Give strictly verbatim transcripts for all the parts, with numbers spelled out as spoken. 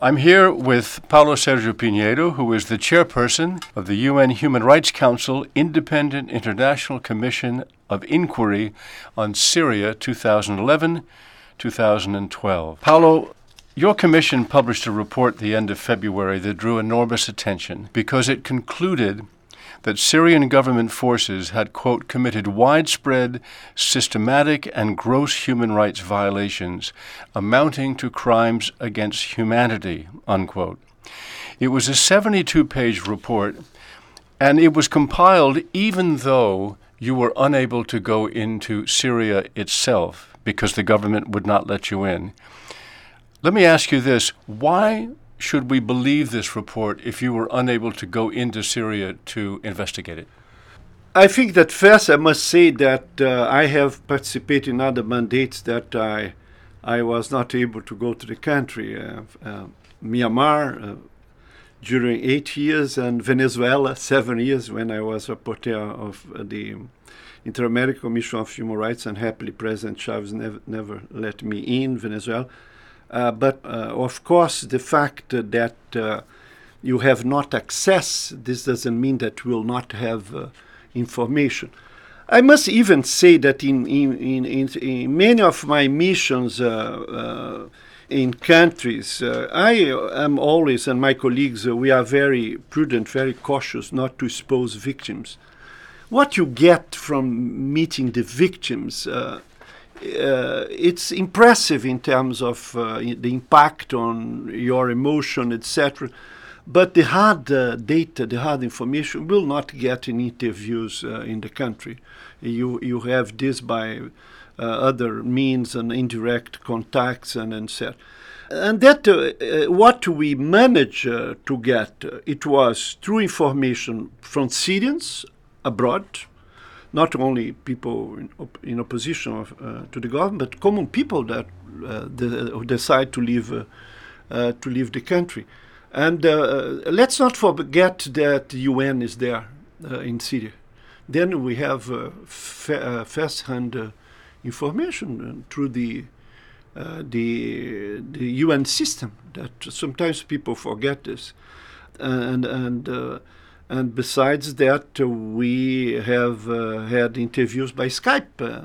I'm here with Paulo Sergio Pinheiro, who is the chairperson of the U N Human Rights Council Independent International Commission of Inquiry on Syria twenty eleven to twenty twelve. Paulo, your commission published a report at the end of February that drew enormous attention because it concluded that Syrian government forces had, quote, committed widespread, systematic, and gross human rights violations amounting to crimes against humanity, unquote. It was a seventy-two page report, and it was compiled even though you were unable to go into Syria itself because the government would not let you in. Let me ask you this. Why should we believe this report if you were unable to go into Syria to investigate it? I think that first I must say that uh, I have participated in other mandates that I I was not able to go to the country. Uh, uh, Myanmar uh, during eight years and Venezuela seven years when I was rapporteur of uh, the Inter-American Commission of Human Rights, and happily President Chavez never, never let me in Venezuela. Uh, but, uh, of course, the fact uh, that uh, you have not access, this doesn't mean that you will not have uh, information. I must even say that in, in, in, in, in many of my missions uh, uh, in countries, uh, I am always, and my colleagues, uh, we are very prudent, very cautious not to expose victims. What you get from meeting the victims uh, Uh, it's impressive in terms of uh, the impact on your emotion, et cetera. But the hard uh, data, the hard information, will not get in interviews uh, in the country. You you have this by uh, other means and indirect contacts and et cetera. And that uh, uh, what we managed uh, to get, uh, it was through information from Syrians abroad. Not only people in, op- in opposition of, uh, to the government, but common people that uh, the, who decide to leave uh, uh, to leave the country. And uh, let's not forget that the U N is there uh, in Syria. Then we have uh, fa- uh, first-hand uh, information through the uh, the the U N system. That sometimes people forget this, and and. Uh, And besides that, uh, we have uh, had interviews by Skype. Uh,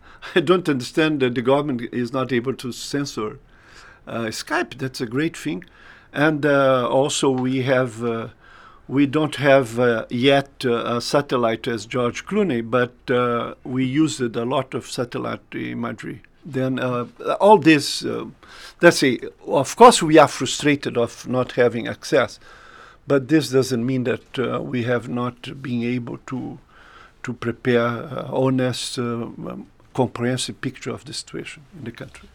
I don't understand that the government is not able to censor uh, Skype. That's a great thing. And uh, also we have, uh, we don't have uh, yet uh, a satellite as George Clooney, but uh, we used a lot of satellite imagery. Then uh, all this, uh, let's say, of course we are frustrated of not having access. But this doesn't mean that uh, we have not been able to to prepare an honest, uh, um, comprehensive picture of the situation in the country.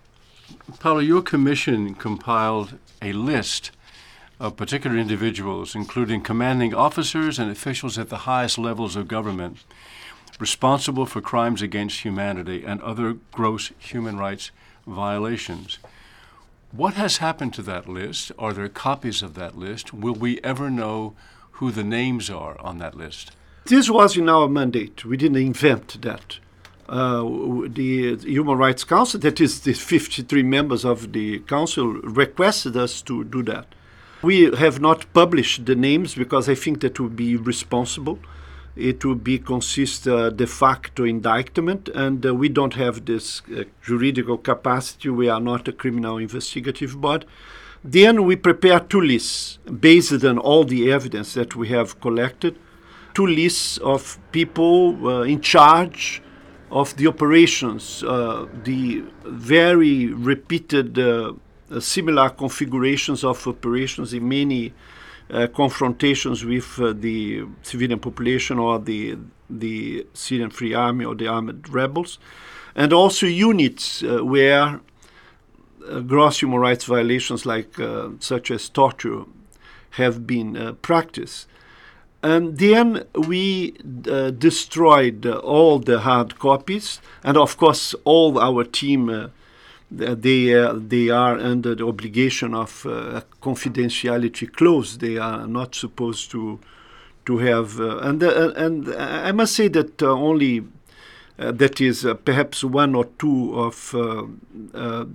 Paulo, your commission compiled a list of particular individuals, including commanding officers and officials at the highest levels of government, responsible for crimes against humanity and other gross human rights violations. What has happened to that list? Are there copies of that list? Will we ever know who the names are on that list? This was in our mandate. We didn't invent that. Uh, the Human Rights Council, that is the fifty-three members of the council, requested us to do that. We have not published the names because I think that would be irresponsible. It would be consist uh, de facto indictment, and uh, we don't have this uh, juridical capacity. We are not a criminal investigative body. Then we prepare two lists based on all the evidence that we have collected, two lists of people uh, in charge of the operations, uh, the very repeated uh, uh, similar configurations of operations in many Uh, confrontations with uh, the civilian population or the the Syrian Free Army or the armed rebels, and also units uh, where uh, gross human rights violations like uh, such as torture have been uh, practiced. And then we uh, destroyed uh, all the hard copies, and of course all our team uh, They uh, they are under the obligation of uh, confidentiality clause. They are not supposed to to have. Uh, and uh, and I must say that uh, only uh, that is uh, perhaps one or two of uh, uh,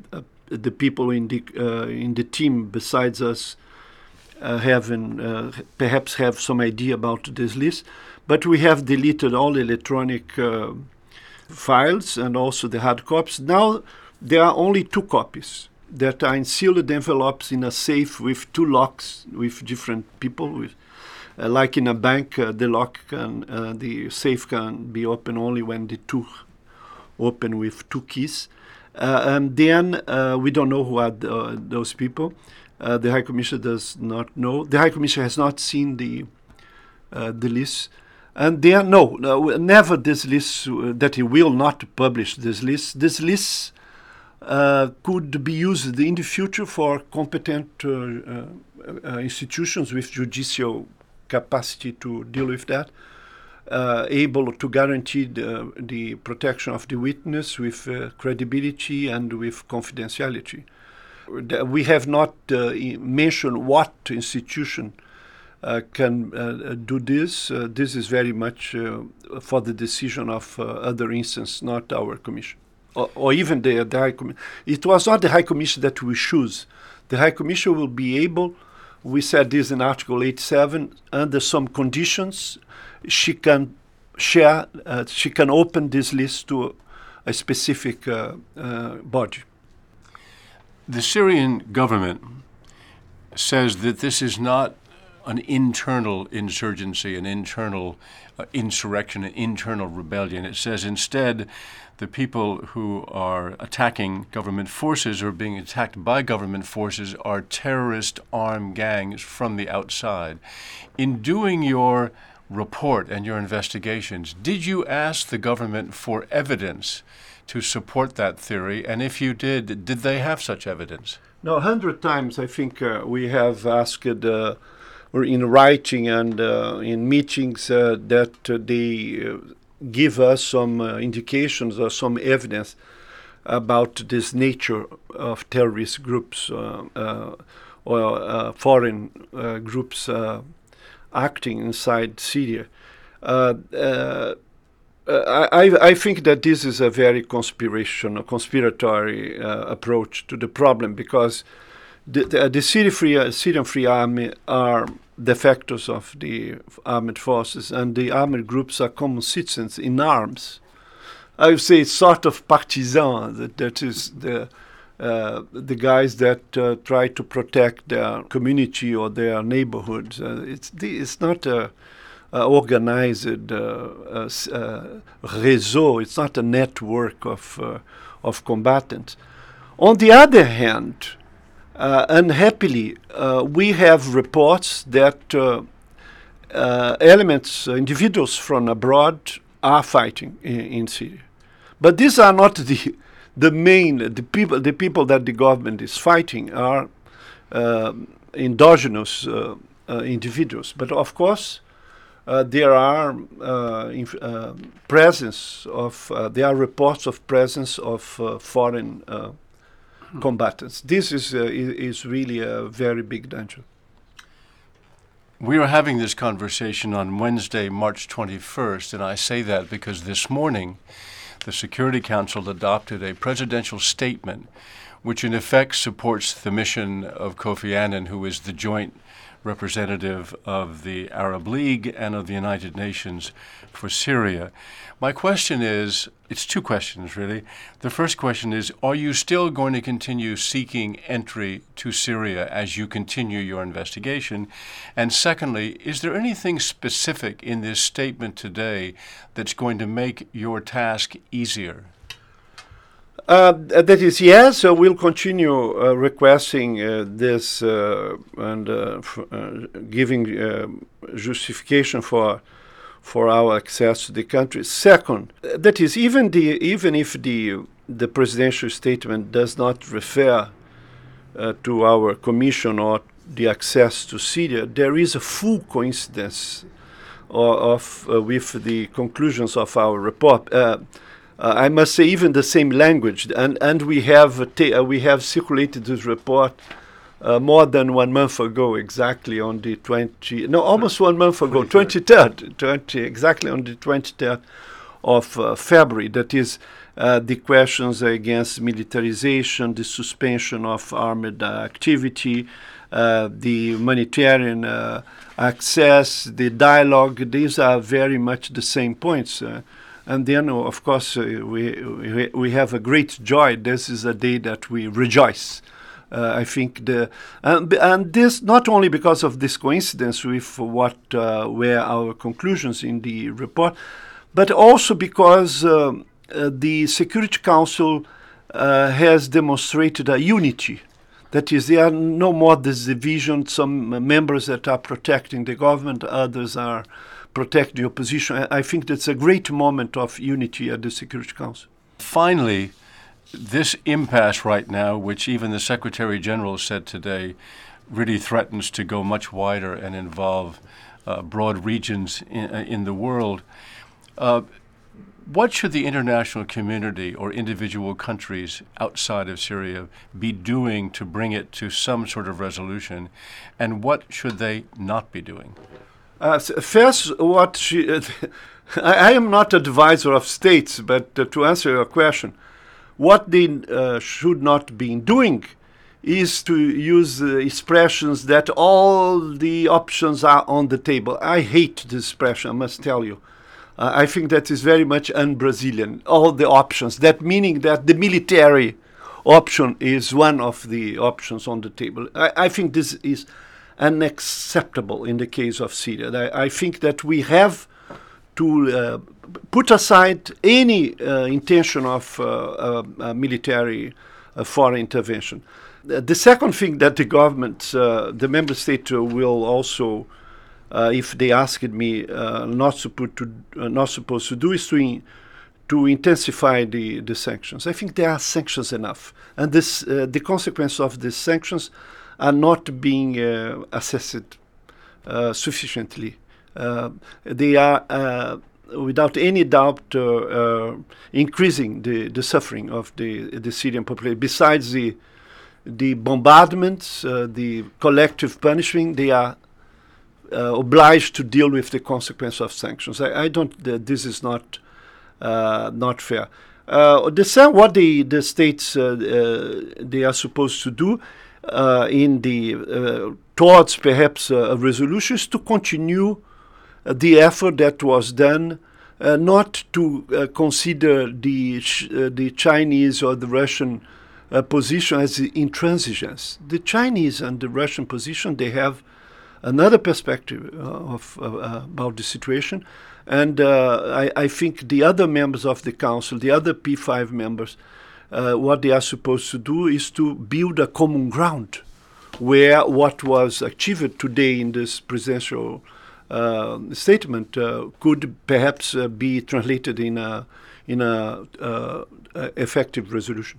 the people in the uh, in the team besides us uh, having uh, perhaps have some idea about this list, but we have deleted all electronic uh, files and also the hard copies. Now there are only two copies that are in sealed envelopes in a safe with two locks with different people. With, uh, like in a bank, uh, the lock can, uh, the safe can be open only when the two open with two keys. Uh, and then uh, we don't know who are the, uh, those people. Uh, the High Commissioner does not know. The High Commissioner has not seen the uh, the list. And then, no, no, never this list, uh, that he will not publish this list. This list uh, could be used in the future for competent uh, uh, uh, institutions with judicial capacity to deal with that. Uh, able to guarantee the, the protection of the witness with uh, credibility and with confidentiality. We have not uh, mentioned what institution uh, can uh, do this. Uh, this is very much uh, for the decision of uh, other instances, not our commission, or, or even the, the High Commission. It was not the High Commission that we choose. The High Commission will be able, we said this in Article eighty-seven, under some conditions, she can share, uh, she can open this list to a specific uh, uh, body. The Syrian government says that this is not an internal insurgency, an internal uh, insurrection, an internal rebellion. It says instead the people who are attacking government forces or being attacked by government forces are terrorist armed gangs from the outside. In doing your report and your investigations, did you ask the government for evidence to support that theory? And if you did, did they have such evidence? No, a hundred times I think uh, we have asked, uh, or in writing and uh, in meetings, uh, that uh, they uh, give us some uh, indications or some evidence about this nature of terrorist groups uh, uh, or uh, foreign uh, groups uh, acting inside Syria. Uh, uh, I, I think that this is a very conspiration, a conspiratory uh, approach to the problem, because the, the, the Syrian Free, Syrian Free Army are defectors of the armed forces, and the armed groups are common citizens in arms. I would say sort of partisan, that, that is the Uh, the guys that uh, try to protect their community or their neighborhoods. Uh, it's it's not a, a organized uh, uh, uh, réseau. It's not a network of uh, of combatants. On the other hand, uh, unhappily, uh, we have reports that uh, uh, elements, uh, individuals from abroad, are fighting in, in Syria, but these are not the The main, the people, the people that the government is fighting are uh, endogenous uh, uh, individuals. But of course, uh, there are uh, inf- uh, presence of, uh, there are reports of presence of uh, foreign uh, hmm. combatants. This is uh, is really a very big danger. We are having this conversation on Wednesday, March twenty-first, and I say that because this morning the Security Council adopted a presidential statement which in effect supports the mission of Kofi Annan, who is the joint representative of the Arab League and of the United Nations for Syria. My question is, it's two questions really. The first question is, are you still going to continue seeking entry to Syria as you continue your investigation? And secondly, is there anything specific in this statement today that's going to make your task easier? Uh, that is, yes, uh, we'll continue uh, requesting uh, this uh, and uh, f- uh, giving uh, justification for for our access to the country. Second, uh, that is, even the even if the the presidential statement does not refer uh, to our commission or the access to Syria, there is a full coincidence of, of uh, with the conclusions of our report. Uh, Uh, I must say, even the same language, and and we have ta- uh, we have circulated this report uh, more than one month ago, exactly on the twenty, no, almost one month ago, twenty-third, twenty exactly on the twenty-third of uh, February. That is, uh, the questions against militarization, the suspension of armed uh, activity, uh, the humanitarian uh, access, the dialogue. These are very much the same points. Uh, and then, of course, uh, we, we we have a great joy. This is a day that we rejoice. Uh, I think the and, and this not only because of this coincidence with what uh, were our conclusions in the report, but also because um, uh, the Security Council uh, has demonstrated a unity. That is, there are no more this division. Some members that are protecting the government, others are protecting the opposition. I, I think that's a great moment of unity at the Security Council. Finally, this impasse right now, which even the Secretary General said today, really threatens to go much wider and involve uh, broad regions in, uh, in the world. Uh, what should the international community or individual countries outside of Syria be doing to bring it to some sort of resolution, and what should they not be doing? Uh, first, what she, uh, I, I am not advisor of states, but uh, to answer your question, what they uh, should not be doing is to use uh, expressions that all the options are on the table. I hate this expression, I must tell you. Uh, I think that is very much un-Brazilian, all the options. That meaning that the military option is one of the options on the table. I, I think this is unacceptable in the case of Syria. I, I think that we have to uh, put aside any uh, intention of uh, uh, uh, military uh, foreign intervention. Uh, the second thing that the government, uh, the member state uh, will also, uh, if they asked me, uh, not, supposed to, uh, not supposed to do is to, in, to intensify the, the sanctions. I think there are sanctions enough. And this, uh, the consequences of these sanctions are not being uh, assessed uh, sufficiently. Uh, they are, uh, without any doubt, uh, uh, increasing the, the suffering of the, the Syrian population. Besides the, the bombardments, uh, the collective punishing, they are uh, obliged to deal with the consequence of sanctions. I, I don't. Uh, this is not uh, not fair. Uh, the same, what the the states uh, uh, they are supposed to do uh, in the uh, towards perhaps a resolution is to continue the effort that was done, uh, not to uh, consider the sh- uh, the Chinese or the Russian uh, position as intransigence. The Chinese and the Russian position, they have another perspective uh, of uh, about the situation, and uh, I, I think the other members of the council, the other P five members, uh, what they are supposed to do is to build a common ground, where what was achieved today in this presidential Uh, statement uh, could perhaps uh, be translated in a in a uh, uh, effective resolution.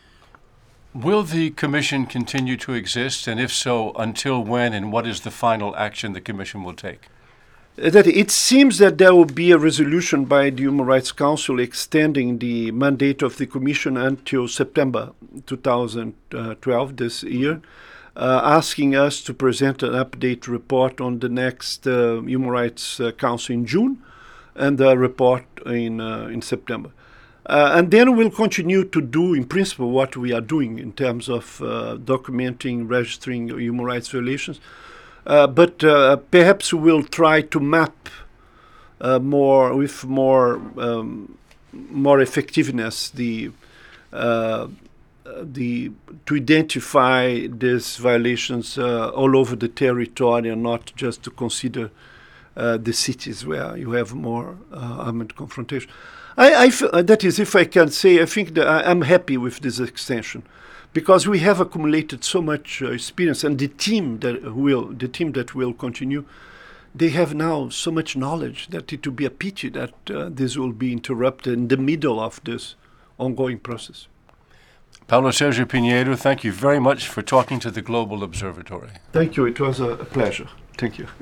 Will the Commission continue to exist, and if so, until when, and what is the final action the Commission will take? Uh, that it seems that there will be a resolution by the Human Rights Council extending the mandate of the Commission until September two thousand twelve, this year, Uh, asking us to present an update report on the next uh, Human Rights uh, Council in June, and a report in uh, in September. Uh, and then we'll continue to do, in principle, what we are doing in terms of uh, documenting, registering human rights violations. Uh, but uh, perhaps we'll try to map uh, more, with more um, more effectiveness, the uh, the to identify these violations uh, all over the territory, and not just to consider uh, the cities where you have more uh, armed confrontation. I, I f- uh, that is, if I can say, I think that I, I'm happy with this extension, because we have accumulated so much uh, experience, and the team that will the team that will continue, they have now so much knowledge that it would be a pity that uh, this will be interrupted in the middle of this ongoing process. Paulo Sergio Pinheiro, thank you very much for talking to the Global Observatory. Thank you. It was a pleasure. Thank you.